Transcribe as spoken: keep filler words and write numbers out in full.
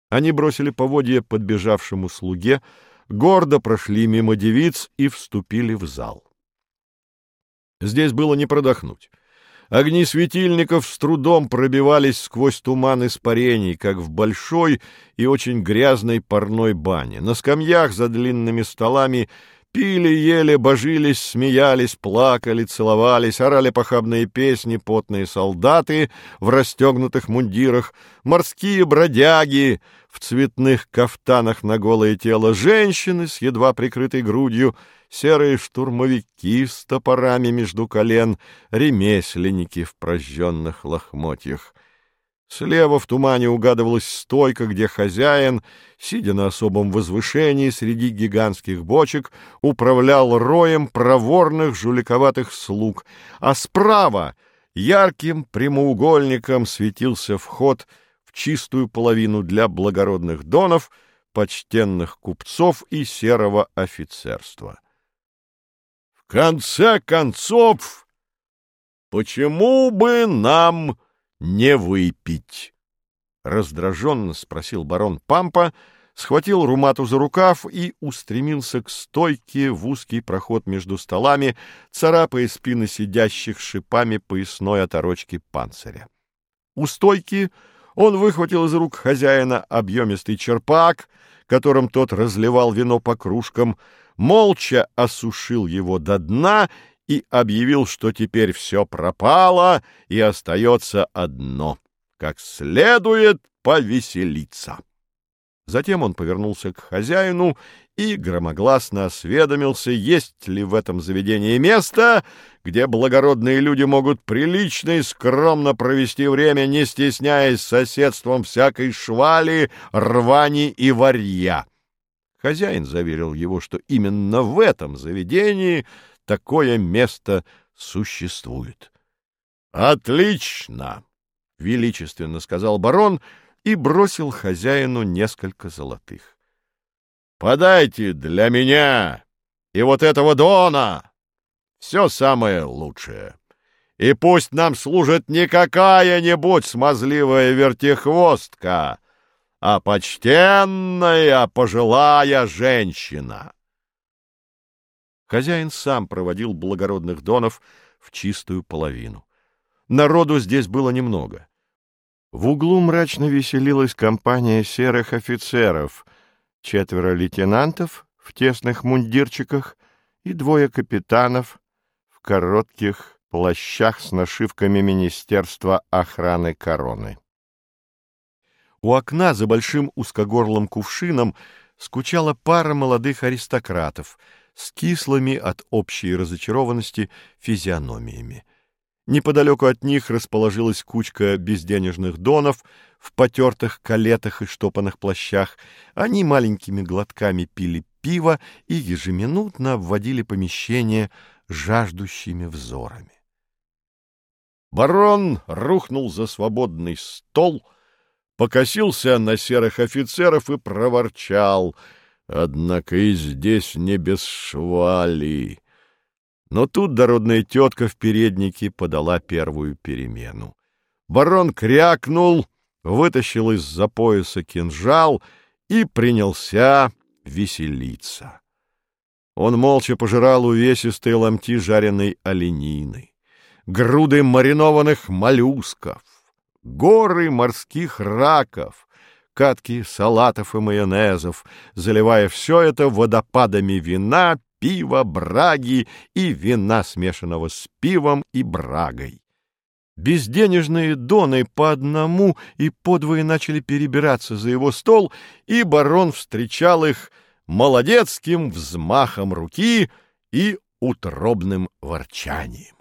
Они бросили поводья подбежавшему слуге, гордо прошли мимо девиц и вступили в зал. Здесь было не продохнуть. Огни светильников с трудом пробивались сквозь туман испарений, как в большой и очень грязной парной бане. На скамьях за длинными столами пили, ели, божились, смеялись, плакали, целовались, орали похабные песни потные солдаты в расстегнутых мундирах, морские бродяги в цветных кафтанах на голое тело, женщины с едва прикрытой грудью, серые штурмовики с топорами между колен, ремесленники в прожженных лохмотьях. Слева в тумане угадывалась стойка, где хозяин, сидя на особом возвышении среди гигантских бочек, управлял роем проворных жуликоватых слуг, а справа ярким прямоугольником светился вход в чистую половину для благородных донов, почтенных купцов и серого офицерства. В конце концов, почему бы нам не выпить? — раздраженно спросил барон Пампа, схватил Румату за рукав и устремился к стойке в узкий проход между столами, царапая спины сидящих шипами поясной оторочки панциря. У стойки он выхватил из рук хозяина объемистый черпак, которым тот разливал вино по кружкам, молча осушил его до дна и объявил, что теперь все пропало и остается одно — как следует повеселиться. Затем он повернулся к хозяину и громогласно осведомился, есть ли в этом заведении место, где благородные люди могут прилично и скромно провести время, не стесняясь соседством всякой швали, рвани и варья. Хозяин заверил его, что именно в этом заведении такое место существует. «Отлично!» — величественно сказал барон и бросил хозяину несколько золотых. «Подайте для меня и вот этого дона все самое лучшее. И пусть нам служит не какая-нибудь смазливая вертихвостка, а почтенная пожилая женщина». Хозяин сам проводил благородных донов в чистую половину. Народу здесь было немного. В углу мрачно веселилась компания серых офицеров, четверо лейтенантов в тесных мундирчиках и двое капитанов в коротких плащах с нашивками Министерства охраны короны. У окна за большим узкогорлым кувшином скучала пара молодых аристократов с кислыми от общей разочарованности физиономиями. Неподалеку от них расположилась кучка безденежных донов в потертых калетах и штопанных плащах. Они маленькими глотками пили пиво и ежеминутно обводили помещение жаждущими взорами. Барон рухнул за свободный стол, покосился на серых офицеров и проворчал: «Однако и здесь не без швали». Но тут дородная тетка в переднике подала первую перемену. Барон крякнул, вытащил из-за пояса кинжал и принялся веселиться. Он молча пожирал увесистые ломти жареной оленины, груды маринованных моллюсков, горы морских раков, катки салатов и майонезов, заливая все это водопадами вина, пива, браги и вина, смешанного с пивом и брагой. Безденежные доны по одному и подвое начали перебираться за его стол, и барон встречал их молодецким взмахом руки и утробным ворчанием.